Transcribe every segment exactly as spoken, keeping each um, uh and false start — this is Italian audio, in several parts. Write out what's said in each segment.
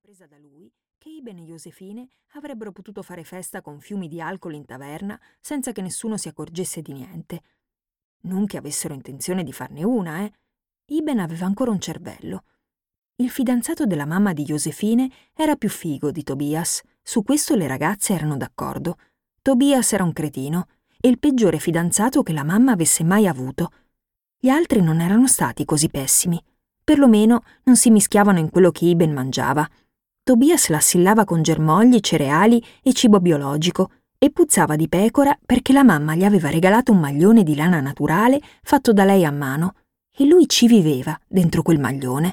presa da lui che Iben e Josefine avrebbero potuto fare festa con fiumi di alcol in taverna senza che nessuno si accorgesse di niente. Non che avessero intenzione di farne una, eh. Iben aveva ancora un cervello. Il fidanzato della mamma di Josefine era più figo di Tobias, su questo le ragazze erano d'accordo. Tobias era un cretino e il peggiore fidanzato che la mamma avesse mai avuto. Gli altri non erano stati così pessimi, perlomeno non si mischiavano in quello che Iben mangiava. Tobias la assillava con germogli, cereali e cibo biologico e puzzava di pecora perché la mamma gli aveva regalato un maglione di lana naturale fatto da lei a mano e lui ci viveva dentro quel maglione.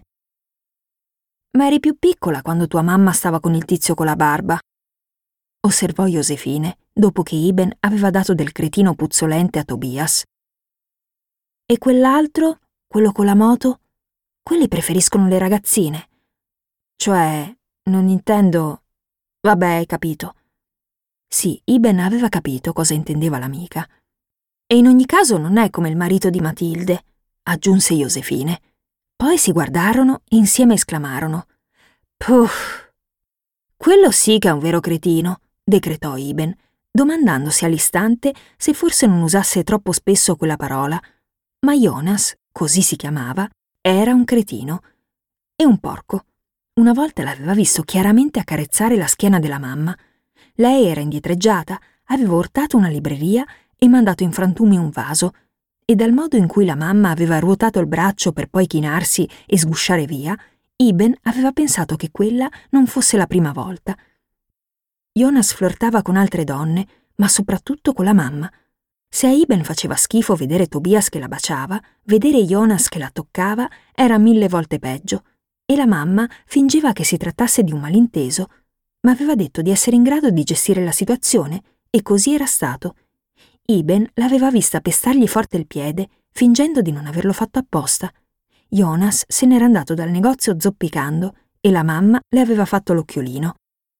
«Ma eri più piccola quando tua mamma stava con il tizio con la barba», osservò Josefine dopo che Iben aveva dato del cretino puzzolente a Tobias. «E quell'altro, quello con la moto? Quelli preferiscono le ragazzine. Cioè, non intendo... Vabbè, hai capito». Sì, Iben aveva capito cosa intendeva l'amica. «E in ogni caso non è come il marito di Matilde», aggiunse Josefine. Poi si guardarono e insieme esclamarono: «Puff! Quello sì che è un vero cretino», decretò Iben, domandandosi all'istante se forse non usasse troppo spesso quella parola. Ma Jonas, così si chiamava, era un cretino. E un porco. Una volta l'aveva visto chiaramente accarezzare la schiena della mamma. Lei era indietreggiata, aveva urtato una libreria e mandato in frantumi un vaso, e dal modo in cui la mamma aveva ruotato il braccio per poi chinarsi e sgusciare via, Iben aveva pensato che quella non fosse la prima volta. Jonas flirtava con altre donne, ma soprattutto con la mamma. Se a Iben faceva schifo vedere Tobias che la baciava, vedere Jonas che la toccava era mille volte peggio, e la mamma fingeva che si trattasse di un malinteso, ma aveva detto di essere in grado di gestire la situazione, e così era stato. Iben l'aveva vista pestargli forte il piede, fingendo di non averlo fatto apposta. Jonas se n'era andato dal negozio zoppicando e la mamma le aveva fatto l'occhiolino.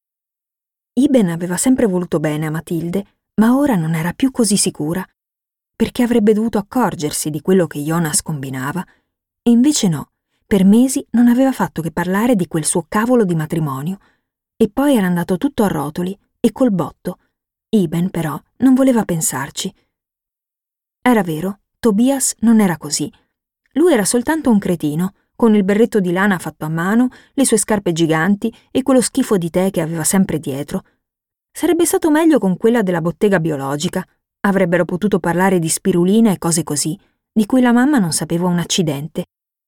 Iben aveva sempre voluto bene a Matilde, ma ora non era più così sicura, perché avrebbe dovuto accorgersi di quello che Jonas combinava, e invece no, per mesi non aveva fatto che parlare di quel suo cavolo di matrimonio, e poi era andato tutto a rotoli e col botto. Iben, però, non voleva pensarci. Era vero, Tobias non era così. Lui era soltanto un cretino, con il berretto di lana fatto a mano, le sue scarpe giganti e quello schifo di tè che aveva sempre dietro. Sarebbe stato meglio con quella della bottega biologica. Avrebbero potuto parlare di spirulina e cose così, di cui la mamma non sapeva un accidente.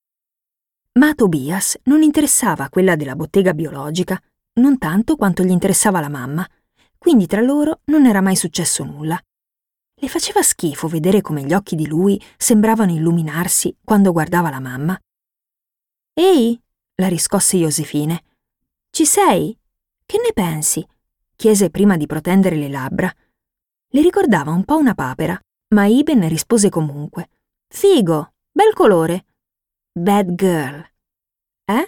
Ma a Tobias non interessava quella della bottega biologica, non tanto quanto gli interessava la mamma, quindi tra loro non era mai successo nulla. Le faceva schifo vedere come gli occhi di lui sembravano illuminarsi quando guardava la mamma. «Ehi!» la riscosse Josefine. «Ci sei? Che ne pensi?» chiese prima di protendere le labbra. Le ricordava un po' una papera, ma Iben rispose comunque: «Figo! Bel colore!» «Bad girl!» «Eh?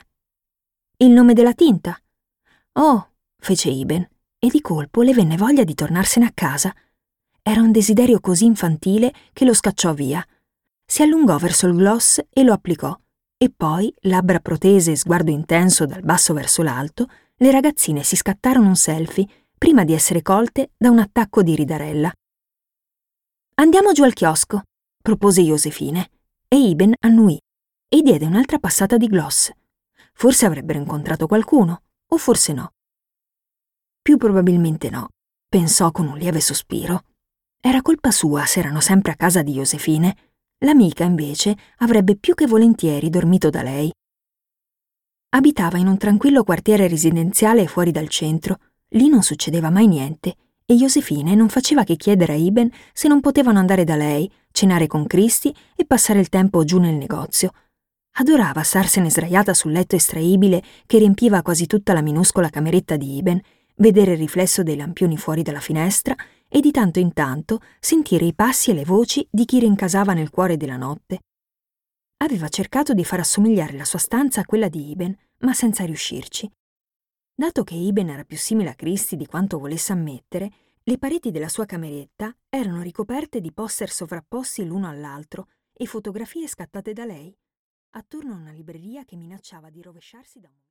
Il nome della tinta?» «Oh!» fece Iben, e di colpo le venne voglia di tornarsene a casa. Era un desiderio così infantile che lo scacciò via. Si allungò verso il gloss e lo applicò, e poi, labbra protese e sguardo intenso dal basso verso l'alto, le ragazzine si scattarono un selfie prima di essere colte da un attacco di ridarella. «Andiamo giù al chiosco», propose Josefine, e Iben annuì e diede un'altra passata di gloss. Forse avrebbero incontrato qualcuno, o forse no. Più probabilmente no, pensò con un lieve sospiro. Era colpa sua se erano sempre a casa di Josefine. L'amica, invece, avrebbe più che volentieri dormito da lei. Abitava in un tranquillo quartiere residenziale fuori dal centro. Lì non succedeva mai niente e Josefine non faceva che chiedere a Iben se non potevano andare da lei, cenare con Cristi e passare il tempo giù nel negozio. Adorava starsene sdraiata sul letto estraibile che riempiva quasi tutta la minuscola cameretta di Iben, vedere il riflesso dei lampioni fuori dalla finestra e di tanto in tanto sentire i passi e le voci di chi rincasava nel cuore della notte. Aveva cercato di far assomigliare la sua stanza a quella di Iben, ma senza riuscirci. Dato che Iben era più simile a Cristi di quanto volesse ammettere, le pareti della sua cameretta erano ricoperte di poster sovrapposti l'uno all'altro e fotografie scattate da lei, attorno a una libreria che minacciava di rovesciarsi da un